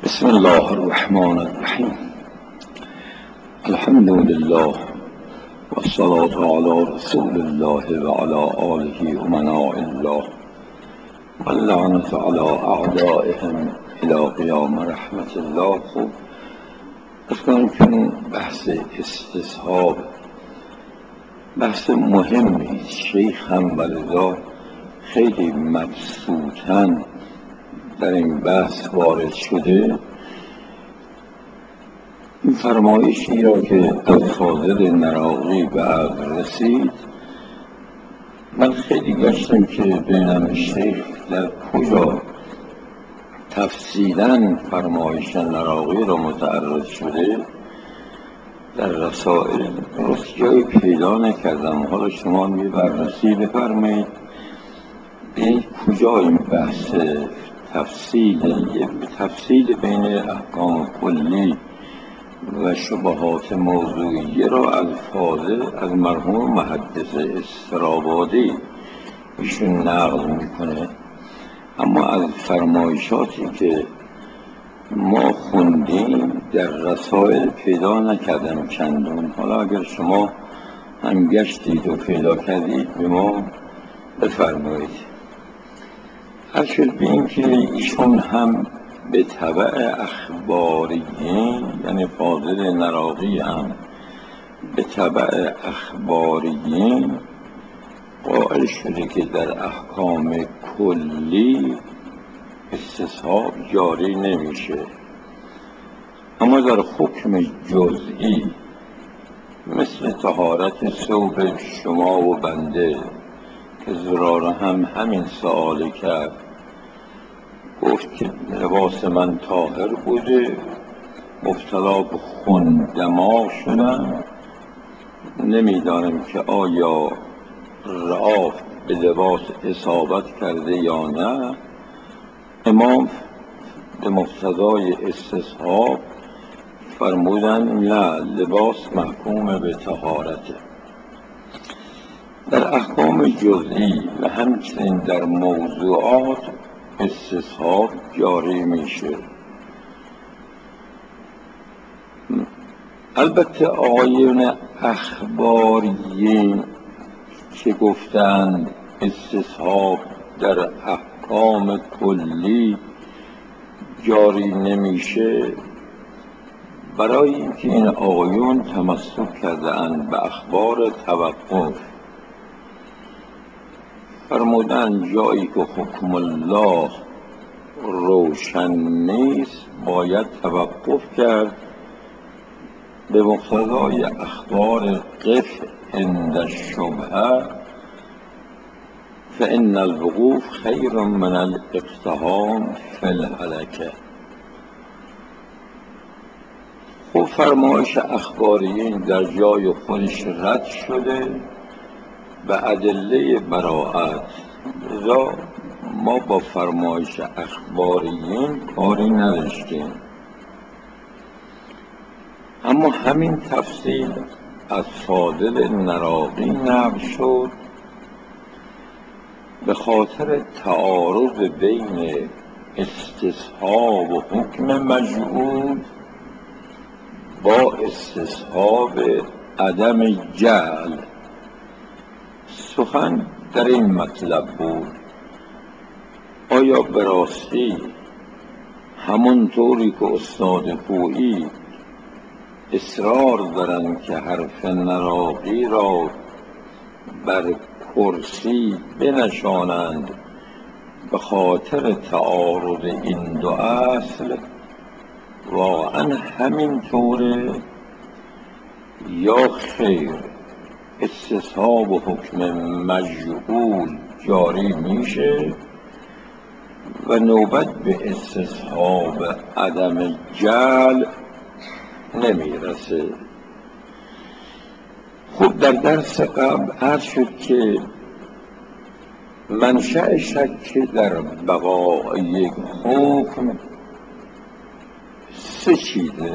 بسم الله الرحمن الرحیم. الحمد لله والصلاة على رسول الله وعلى آله أمناء الله واللعنة على أعدائهم إلى قیام رحمت الله. خوب اصلا که بحث استصحاب بحث مهمی، شیخ هم ولذا خیلی مبسوطاً در این بحث وارد شده. این فرمایشی را که از فاضل نراقی به عقل رسید، من خیلی گشتم که ببینم شیخ در کجا تفصیلاً فرمایش نراقی را متعرض شده. در رسائل درست جایی پیدا نکردم. حالا شما می بررسی بفرمایید این کجا این بحث تفصیل بین احکام کلی و شبهات موضوعیه را از مرحوم محدث استرابادی ایشون نقل میکنه. اما از فرمایشاتی که ما خوندیم در رسائل پیدا نکردم چندان. حالا اگر شما هم گشتید و پیدا کردید به ما بفرمایید. هر شد به این که ایشون هم به تبع اخباریین، یعنی فاضل نراقی هم به تبع اخباریین قائل شده که در احکام کلی استصحاب جاری نمیشه، اما در حکم جزئی مثل طهارت ثوب شما و بنده که زراره هم همین سؤال کرد، گفت که لباس من طاهر بوده، مبتلا به خون دما شدم، نمیدانم که آیا رعاف به لباس اصابت کرده یا نه. امام به مقتضای استصحاب فرمودن نه، لباس محکوم به طهارته. در احکام جزئی و همچنین در موضوعات استصحاب جاری میشه. البته آقایون اخباریین که گفتند استصحاب در احکام کلی جاری نمیشه، برای اینکه این آقایون تمسک کرده اند به اخبار توقف، فرمودن جایی که حکم الله روشن نیست باید توقف کرد به مقتضای اخبار قف عند الشبهه فإن الوقوف خیر من الاقتحام فی الهلکه. خب فرمایش اخباریین در جای خودش رد شده به ادله براءت، لذا ما با فرمایش اخباریین کاری نداشتیم. اما همین تفصیل از فاضل نراقی نقل شد به خاطر تعارض بین استصحاب و حکم مجعول با استصحاب عدم جعل. سخن در این مطلب بود آیا به راستی همونطوری که استاد پویی اصرار دارند که حرف نراقی را بر کرسی بنشانند به خاطر تعارض این دو اصل، واقعا همینطوره یا خیر؟ استصحاب و حکم مجعول جاری میشه و نوبت به استصحاب عدم جعل نمیرسه. خب در درس قبل عرض شد که منشأ شک در بقاء یک حکم سه چیزه.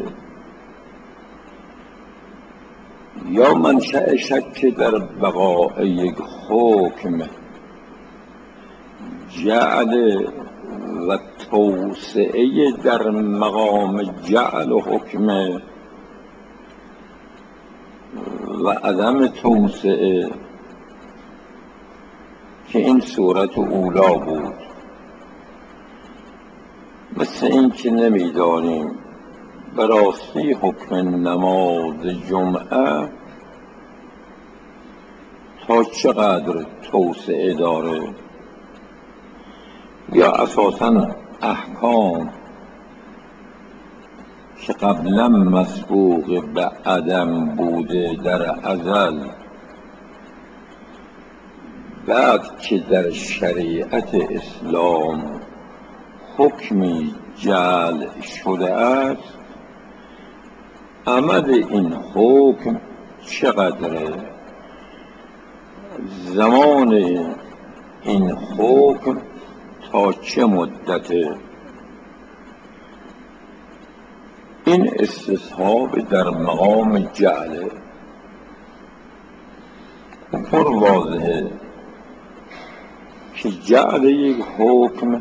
یا منشأ شک در بقاء یک حکم جعل و توسعه در مقام جعل و حکمه و عدم توسعه که این صورت اولا بود. مثل این که نمیدانیم به راستی حکم نماز جمعه تا چقدر توسعه داره، یا اساساً احکام که قبلا مسبوق به عدم بوده در ازل، بعد که در شریعت اسلام حکمی جعل شده است، عمل این حکم چقدره، زمان این حکم تا چه مدته. این استصحاب در مقام جعله. پر واضحه که جعل یک حکم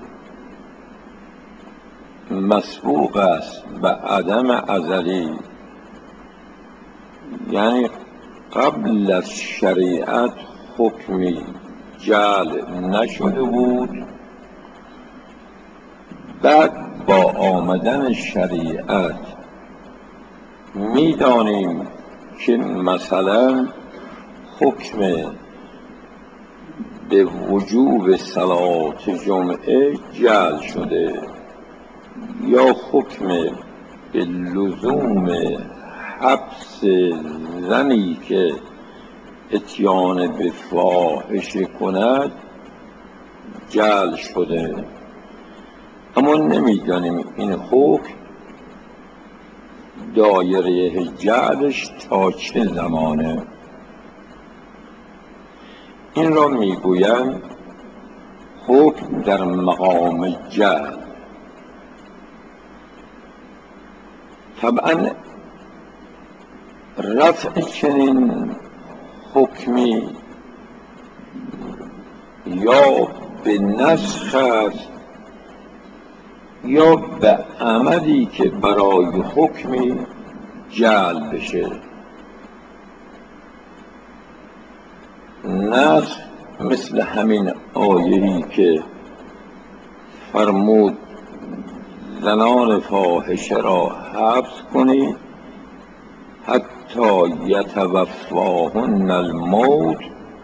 مسبوق است به عدم ازلی، یعنی قبل از شریعت حکمی جعل نشده بود، بعد با آمدن شریعت میدانیم که مثلا حکم به وجوب صلات جمعه جعل شده، یا حکم به لزوم حبس زنی که اتیان به فاحشه کند جعل شده، اما نمیدانیم این حکم دایره جعلش تا چه زمانه. این را میگویند حکم در مقام جعل. طبعا رفع چنین حکمی یا به نسخ است یا به عملی که برای حکمی جعل بشه. نسخ مثل همین آیه‌ای که فرمود زنان فاحشه را حبس کنید حتی یتوفاهن الموت،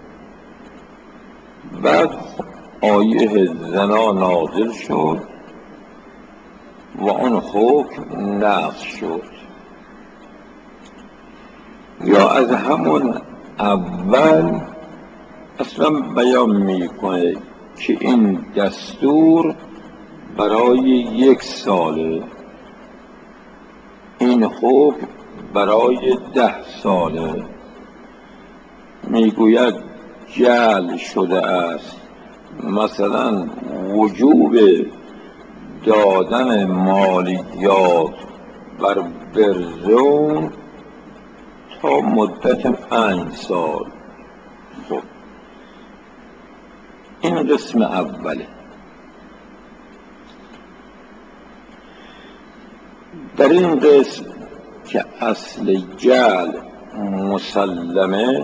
بعد آیه زنا نازل شد و آن حکم نسخ شد. یا از همون اول اصلا بیان میکنه که این دستور برای 1 ساله، این حکم برای 10 ساله. میگوید جعل شده است مثلا وجوب دادن مالیات بر برزون تا مدت 5 سال. خب این قسم اوله. در این قسم که اصل جعل مسلمه،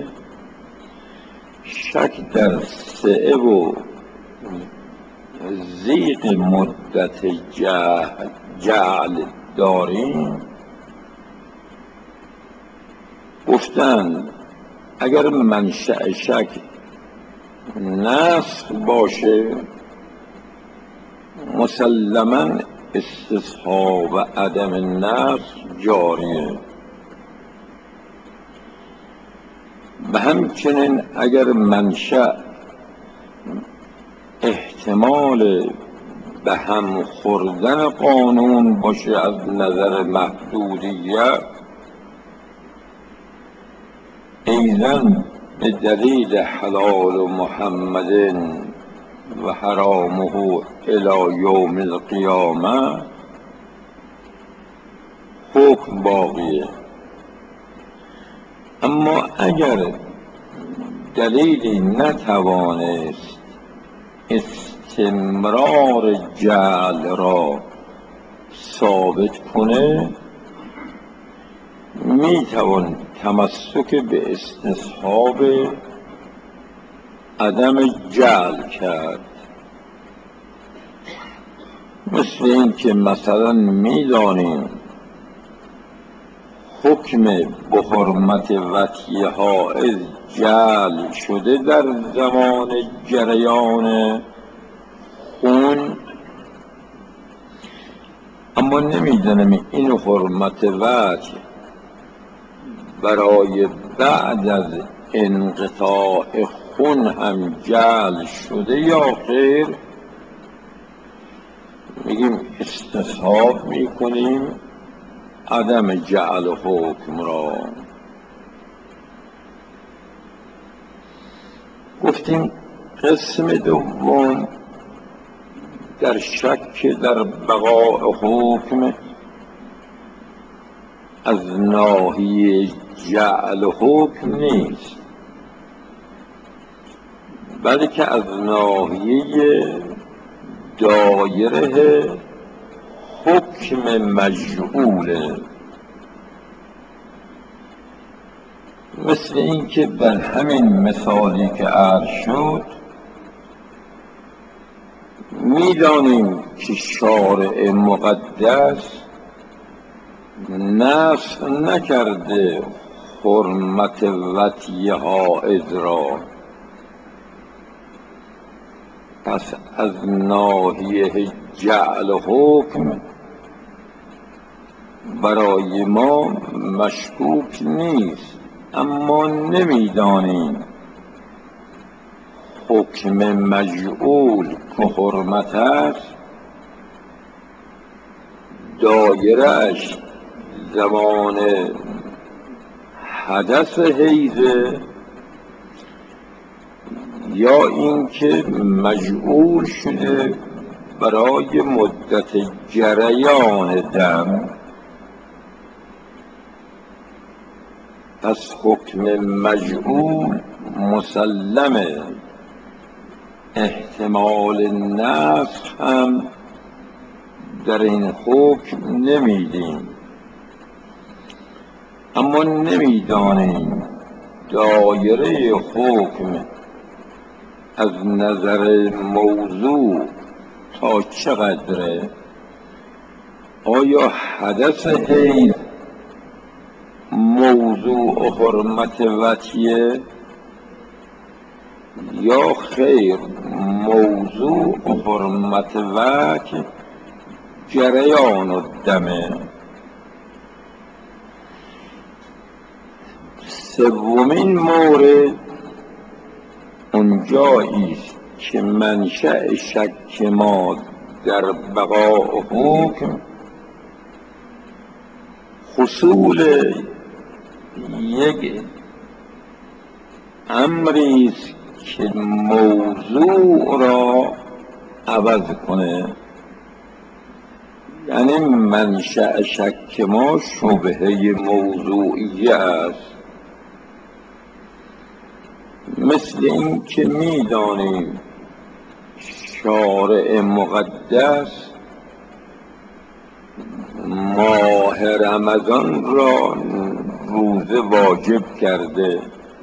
شک در سعه و ضیق مدت جعل داریم. گفتند اگر منشأ شک نسخ باشه مسلماً استصحاب عدم نسخ جاریه، و همچنین اگر منشأ احتمال به هم خوردن قانون باشه از نظر محدودیت، ایضاً به دلیل حلال محمد و حرامه الی یوم القیامه حکم باقیه. اما اگر دلیلی نتوانست استمرار جعل را ثابت کنه، میتوان تمسک به استصحاب عدم جعل کرد. مثل این که مثلا میدانیم حکم به حرمت وطیه حائض جعل شده در زمان جریان خون، اما نمیدانیم این حرمت وطی برای بعد از انقطاع خون هم جعل شده یا خیر. میگیم استصحاب میکنیم عدم جعل حکم را. گفتیم قسم دوم در شک در بقاء حکم از ناحیه جعل حکم نیست، بلکه از ناحیه دایره حکم مجعوله. مثل این که در همین مثالی که عرض شد میدانیم که شارع مقدس نسخ نکرده حرمت وطیه حائض را، پس از ناحیه جعل حکم برای ما مشکوک نیست، اما نمیدانیم حکم مجعول که حرمت است دایره‌اش زمان حدث حیضه یا اینکه مجعول شده برای مدت جریان دم. پس حکم مجعول مسلمه، احتمال نسخ هم در این حکم نمیدیم، اما نمیدانیم دایره حکم از نظر موضوع تا چقدره. آیا حدث حیض موضوع حرمت وطیه یا خیر موضوع حرمت وطی جریان الدمه؟ سومین مورد اونجایی است که منشأ شک ما در بقاء حکم حصول یک امری است که موضوع را عوض کنه. یعنی منشأ شک ما شبهه موضوعیه است. مثل این که میدانیم شارع مقدس ماه رمضان را روزه واجب کرده،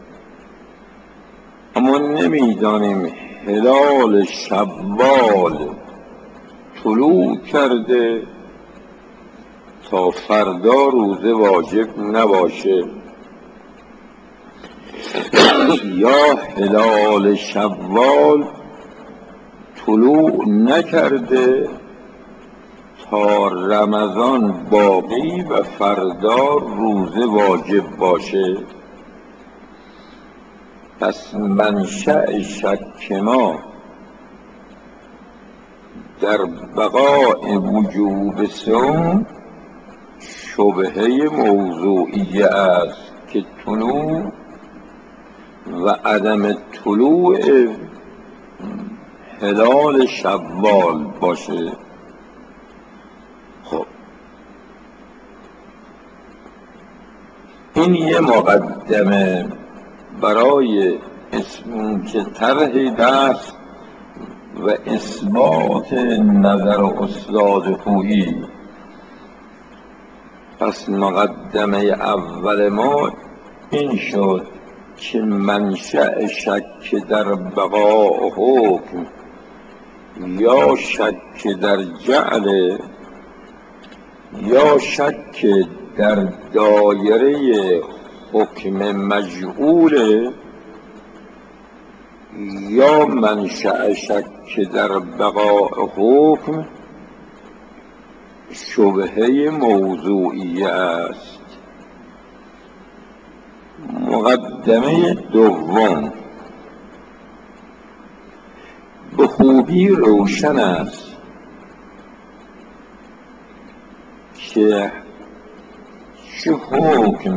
اما نمیدانیم هلال شوال طلوع کرده تا فردا روزه واجب نباشه، یا هلال شوال طلوع نکرده تا رمضان باقی و فردا روزه واجب باشه. پس منشأ شک ما در بقاء وجوب صوم شبهه موضوعیه است که طلوع و عدم طلوع هلال شوال باشه. خب این یه مقدمه برای اسم که طرح بحث و اثبات نظر استاد خویی. پس مقدمه اول ما این شد که منشأ شک در بقاء حکم یا شک در جعل یا شک در دایره حکم مجهول یا منشأ شک در بقاء حکم شبهه موضوعی است. مقدمه دوم به خوبی روشن است که چه حکم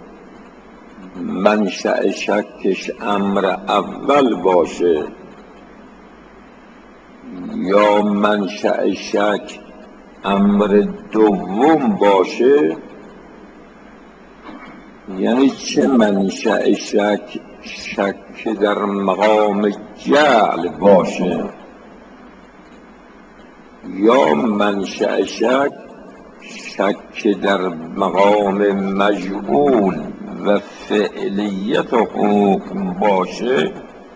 منشأ شکش امر اول باشه یا منشأ شک امر دوم باشه، یعنی چه منشأ شک در مقام جعل باشه یا منشأ شک در مقام مجهول و فعلیت حکم باشه،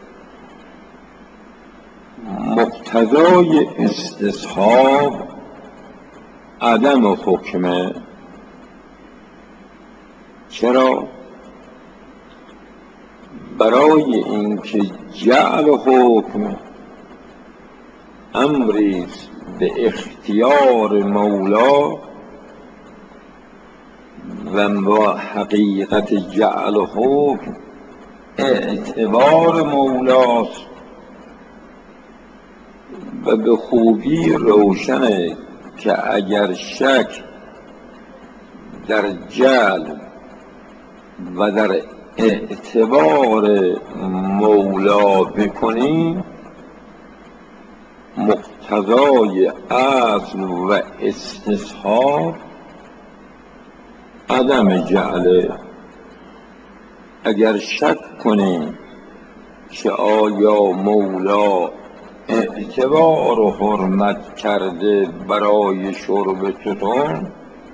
مقتضای استصحاب عدم حکمه. چرا؟ برای اینکه جعل حکم امری به اختیار مولا و با حقیقت جعل حکم اعتبار مولاست و به خوبی روشنه که اگر شک در جعل و در اعتبار مولا بکنیم، مقتضای اصل و استصحاب عدم جعله. اگر شک کنیم که آیا مولا اعتبار و حرمت کرده برای شرب تتون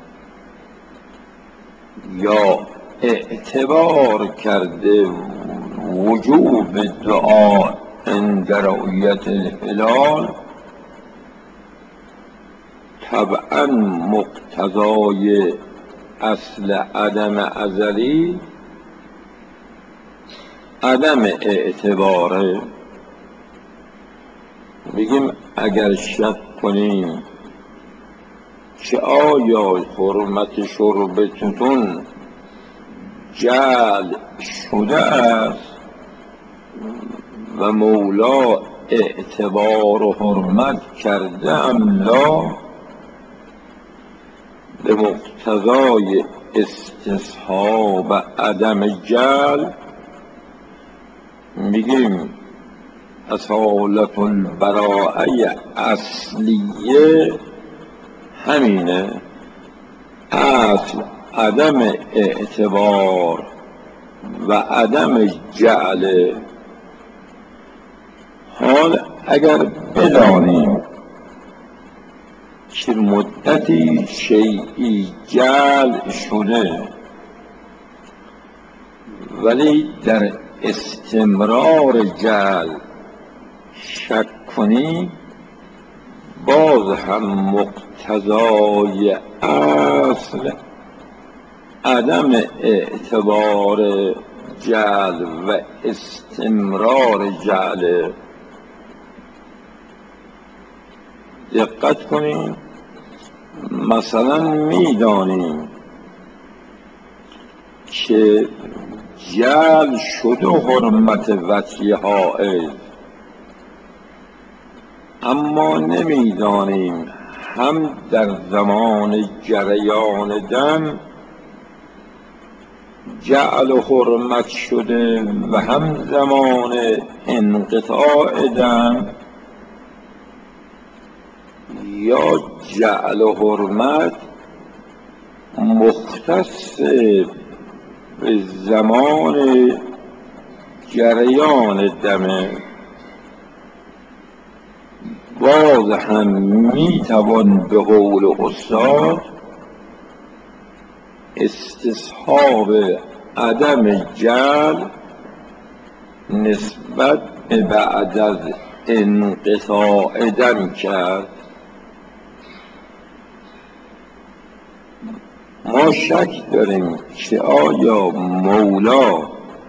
یا اعتبار کرده وجوب دعا عند رؤیت الهلال، طبعا مقتضای اصل عدم ازلی عدم اعتباره. بگیم اگر شک کنیم که آیا حرمت شرب تتون جعل شده است و مولا اعتبار و حرمت کرده ام لا، به مقتضای استصحاب عدم جعل میگیم اصالت البراءه اصلیه همینه، اصل عدم اعتبار و عدم جعل. حال اگر بدانیم که مدتی شیئی جعل شده ولی در استمرار جعل شک کنیم، باز هم مقتضای اصل عدم اعتبار جعل و استمرار جعل. دقت کنیم، مثلا میدانیم که جعل شده حرمت وطی حائض، اما نمیدانیم هم در زمان جریان دم جعل و حرمت شده و هم زمان انقطاع دم، یا جعل و حرمت مختص به زمان جریان دمه. باز هم میتوان به قول استاد استصحاب عدم جعل نسبت به بعد از انقطاع دم کرد. ما شک داریم که آیا مولا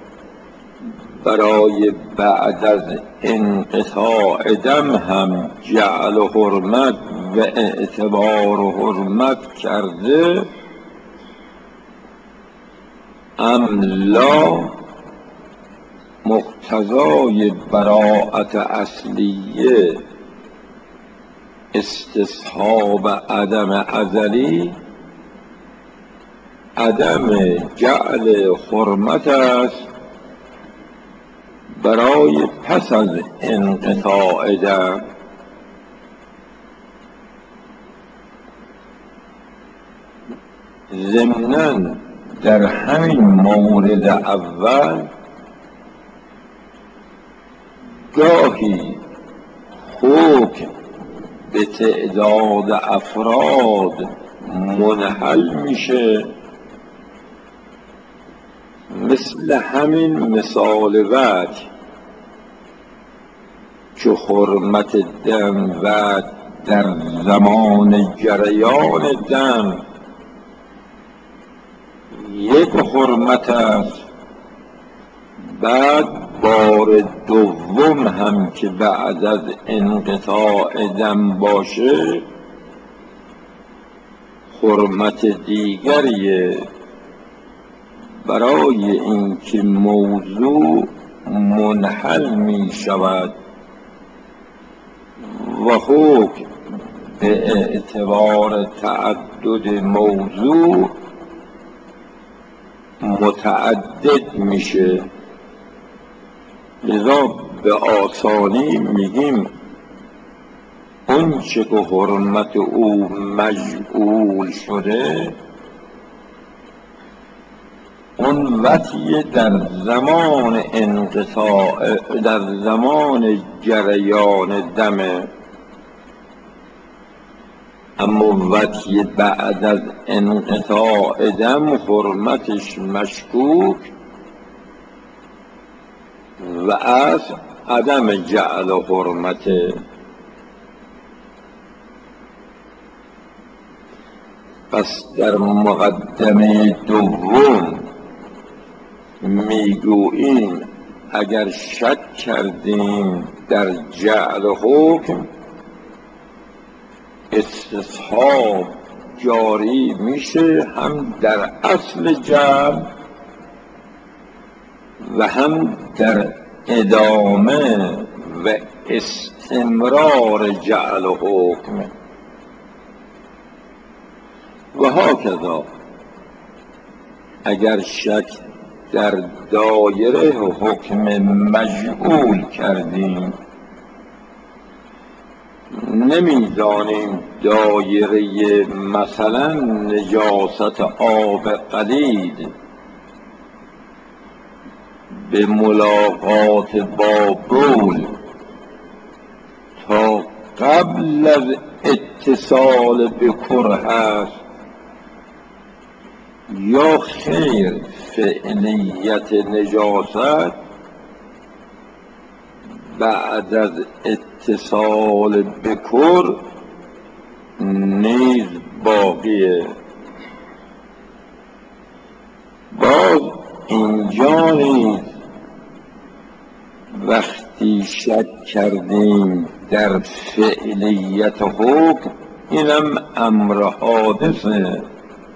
برای بعد از انقطاع دم هم جعل و حرمت و اعتبار و حرمت کرده ام لا مقتضای براءت اصلیه استصحاب عدم ازلی عدم جعل حرمت است برای پس از انقطاع دم. ضمناً در همین مورد اول گاهی حکم به تعداد افراد منحل میشه، مثل همین مثال وجه که حرمت دم و در زمان جریان دم یک حرمت است، بعد بار دوم هم که بعد از انقطاع دم باشه حرمت دیگریه، برای اینکه موضوع منحل می شود و حکم به اعتبار تعدد موضوع متعدد میشه. لذا به آسانی میگیم اون چه که حرمت او مجعول شده اون وطی در زمان انقطاع در زمان جریان دمه، اما وطی بعد از انقطاع دم حرمتش مشکوک و از عدم جعل حرمته. پس در مقدمه دوم میگوییم اگر شک کردیم در جعل حکم استصحاب جاری میشه هم در اصل جعل و هم در ادامه و استمرار جعل حکم و هاکذا اگر شک در دایره حکم مجعول کردیم نمیدانیم دایره مثلا نجاست آب قلید به ملاقات با بول تا قبل از اتصال به کره است یا خیر فعلیت نجاست بعد از اتصال به کر نیز باقیه. باز اینجا نیز وقتی شک کردیم در فعلیت حکم اینم امر حادثه،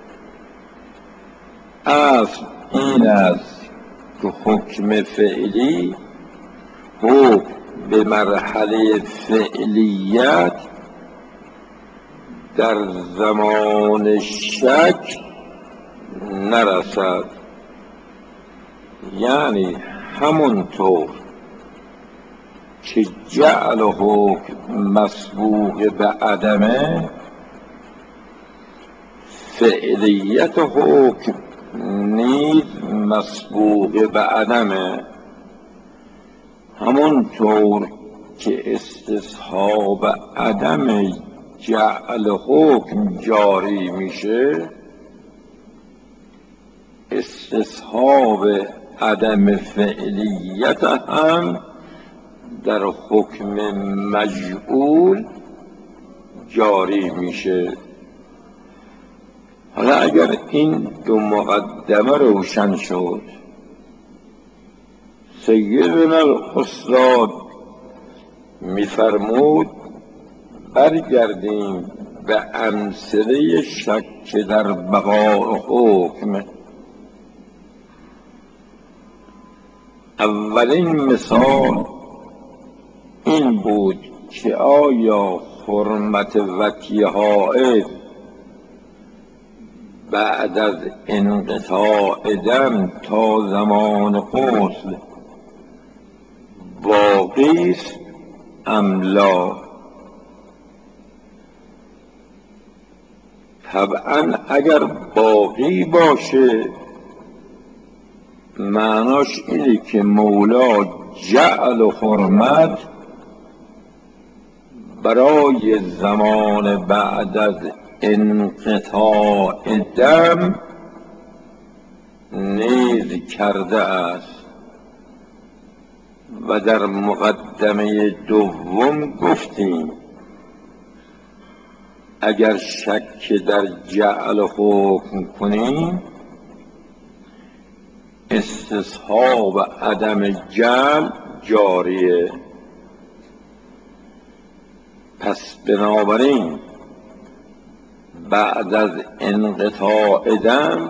اصل این است که حکم فعلی حکم به مرحله فعلیت در زمان شک نرسد، یعنی همونطور که جعل حکم مسبوق به عدمه فعلیت حکم نیز مسبوق به عدمه، همونطور که استصحاب عدم جعل حکم جاری میشه، استصحاب عدم فعلیت هم در حکم مجعول جاری میشه. حالا اگر این دو مقدمه روشن شد، سیدنا الاستاد میفرمود برگردیم به امثله شک در بقاء حکم. اولین مثال این بود که آیا حرمت وطی حائض بعد از انقطاع دم تا زمان غسل باقی است ام لا؟ طبعا اگر باقی باشه معناش اینه که مولا جعل و حرمت برای زمان بعد از انقطاع دم نیز کرده است. و در مقدمه دوم گفتیم اگر شک در جعل حکم کنیم، استصحاب عدم جعل جاریه. پس بنابراین بعد از انقطاع دم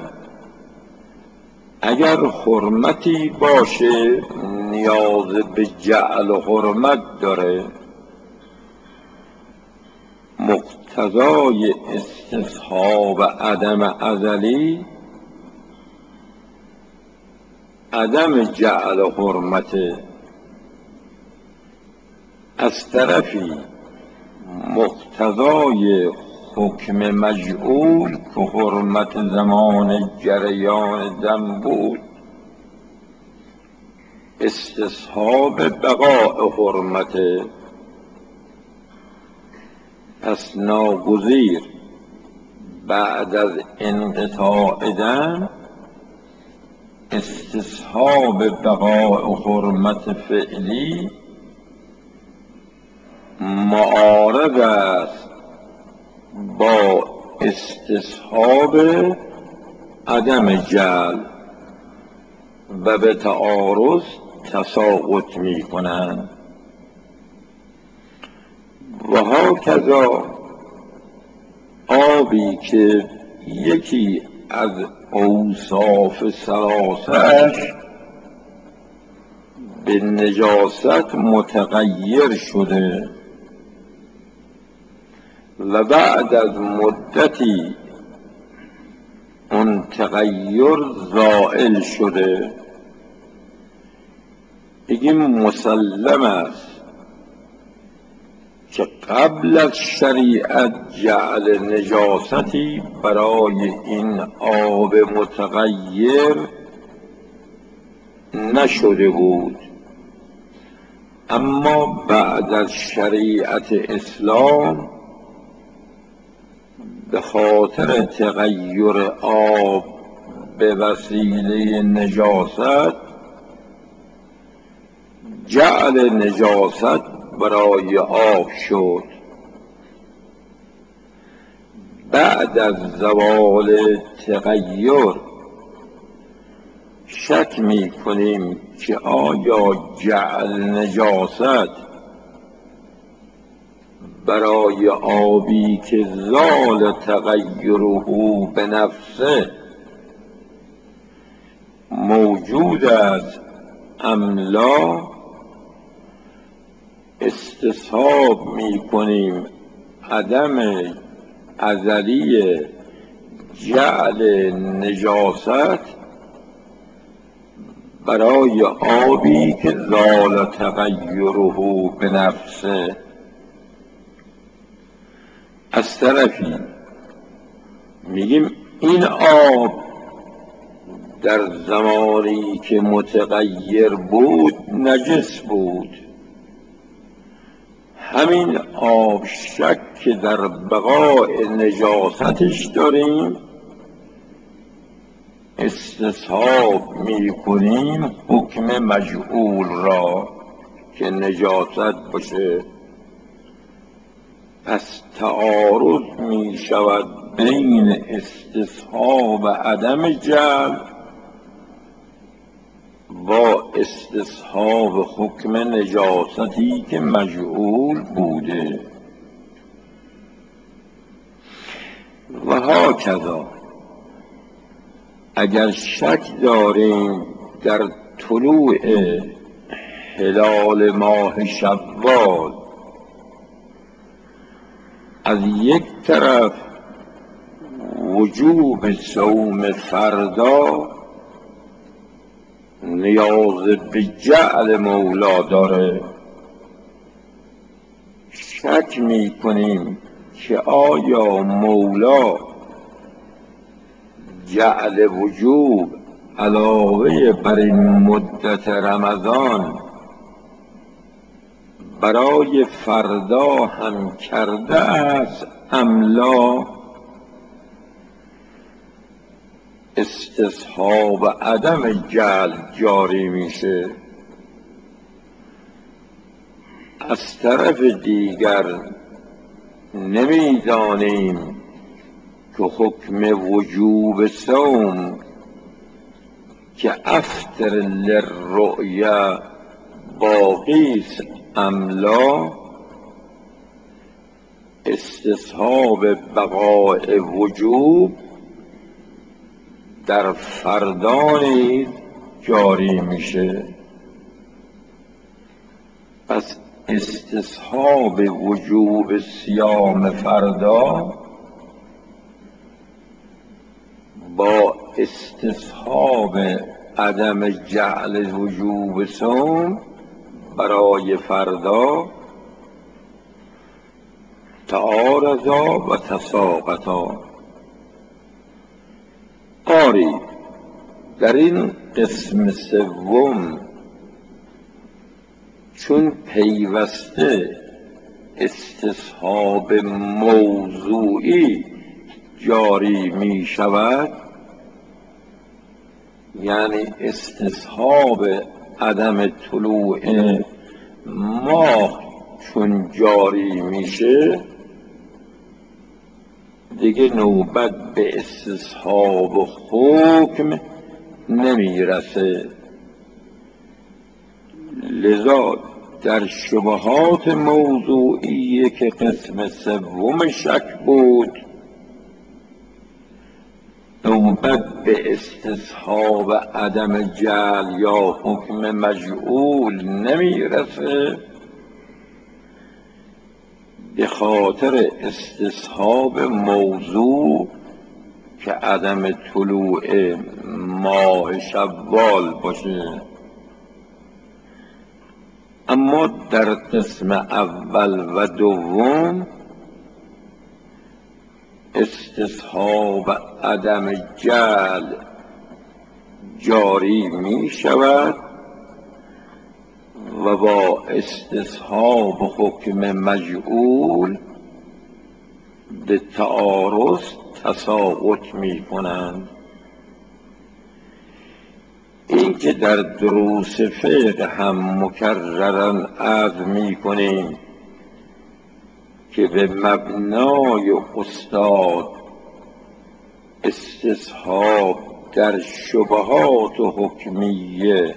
اگر حرمتی باشه نیاز به جعل و حرمت داره. مقتضای استصحاب عدم ازلی عدم جعل و حرمته. از طرفی مقتضای حکم مجعول که حرمت زمان جریان دم بود استصحاب بقاء حرمته. پس ناگزیر بعد از انقطاع دم استصحاب بقاء حرمت فعلی معارض است با استصحاب عدم جعل و به تعارض تساقط می کنند. و هاکذا آبی که یکی از اوصاف ثلاثه‌اش به نجاست متغیر شده و بعد از مدتی اون تغییر زائل شده، بگیم مسلم است که قبل از شریعت جعل نجاستی برای این آب متغیر نشده بود، اما بعد از شریعت اسلام به خاطر تغییر آب به وسیله نجاست جعل نجاست برای آب شد. بعد از زوال تغییر شک می کنیم که آیا جعل نجاست برای آبی که زال تغییره به نفسه موجود است ام لا؟ استصحاب می کنیم عدم ازلی جعل نجاست برای آبی که زال تغییره به نفسه. از طرفی میگیم این آب در زمانی که متغیر بود نجس بود، همین آب شک که در بقای نجاستش داریم استصحاب می کنیم حکم مجعول را که نجاست باشه. پس تعارض می شود بین استصحاب عدم جعل با استصحاب حکم نجاستی که مجعول بوده. و هاکذا اگر شک داریم در طلوع هلال ماه شوال از یک طرف وجوب صوم فردا نیاز به جعل مولا داره، شک می کنیم که آیا مولا جعل وجوب علاوه بر این مدت رمضان برای فردا هم کرده است ام لا. استصحاب عدم جعل جاری میشه. از طرف دیگر نمیدانیم که حکم وجوب صوم که افطر للرؤیا باقی است ام لا. استصحاب بقاء وجوب در فردا نیز جاری میشه. پس استصحاب وجوب صیام فردا با استصحاب عدم جعل وجوب صوم برای فردا تعارضا و تساقطا. آری در این قسم سوم چون پیوسته استصحاب موضوعی جاری می شود، یعنی استصحاب عدم طلوع ماه چون جاری میشه دیگه نوبت به استصحاب حکم نمیرسه. لذا در شبهات موضوعی که قسم سوم شک بود نوبت به استصحاب عدم جعل یا حکم مجعول نمیرسه به خاطر استصحاب موضوع که عدم طلوع ماه شوال باشه. اما در قسم اول و دوم استصحاب عدم جعل جاری می شود و با استصحاب حکم مجعول به تعارض تساقط می کنند. این که در دروس فقه هم مکررا عرض می کنیم که به مبنای استاد استصحاب در شبهات و حکمیه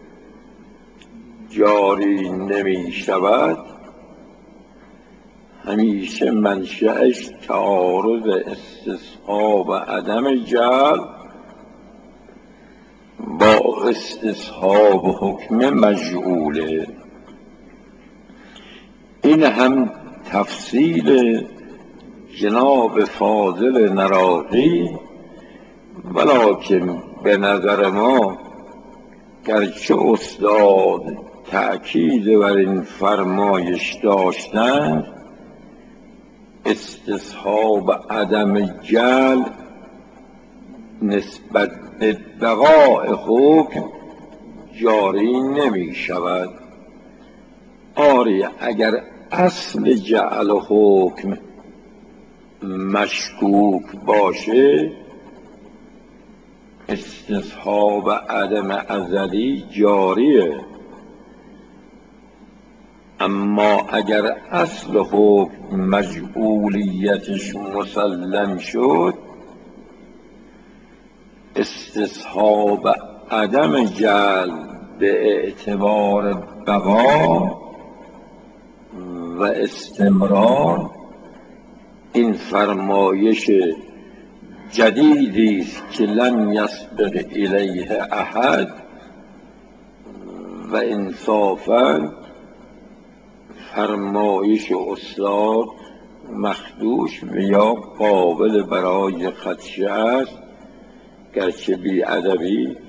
جاری نمی شود، همیشه منشأش تعارض استصحاب عدم جعل با استصحاب حکم مجعوله. این هم تفصیل جناب فاضل نراقی، ولکن به نظر ما گرچه استاد تأکید بر این فرمایش داشتند استصحاب عدم جعل نسبت به بقاء حکم جاری نمی شود. آری اگر اصل جعل حکم مشکوک باشه، استصحاب عدم ازلی جاریه. اما اگر اصل حکم مجعولیتش مسلم شد، استصحاب عدم جعل به اعتبار بقا و استمرار این فرمایش جدیدی است که لم یسبق الیه احد و انصافا فرمایش استاد مخدوش و یا قابل برای خدشه است، گرچه بی ادبی